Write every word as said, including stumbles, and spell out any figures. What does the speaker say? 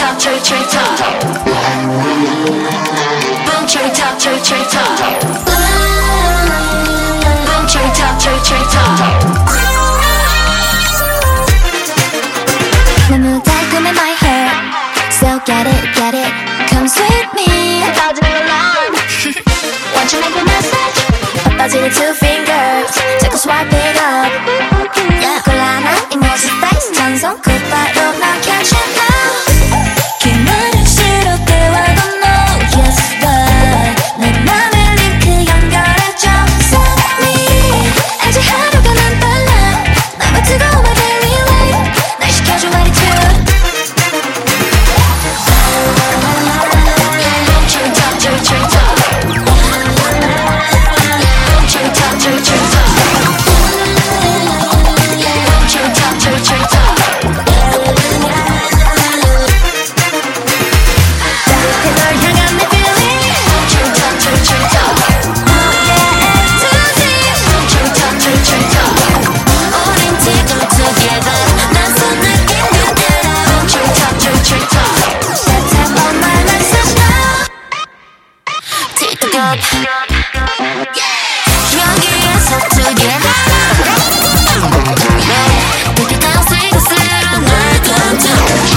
top, cherry cherry top. Boom cherry top, cherry cherry top. Boom cherry top, cherry cherry top. 너무 달콤해 my hair. So get it, get it. Come sweet me. Thousand alarm. Want you make me massage? 빠지는 two fingers. 자꾸 swipe it up. Yeah. 곤란한 이모지 face. 전송 곧바로 나 catch it now. 그 말은 싫어 대화도 no. Yes but 내 맘에 링크 연결해줘. Send me. 알지 하루가 난 빨라. 나만 뜨거워 my daily life. 날 시켜줘 attitude. Boom cherry top, cherry cherry top. Boom cherry top, cherry cherry top. Boom cherry top, cherry cherry top. 따뜻해 널 향한 내 feeling. Boom cherry top, cherry cherry top. Oh yeah 에투지. Boom cherry top, cherry cherry top. 우린 지금 together. 낯선 느낌 그대로. Boom cherry top, cherry cherry top. Let's have all my message now. 티격갑. 여기에서 together. Take it down, sing, sing, 널 던져.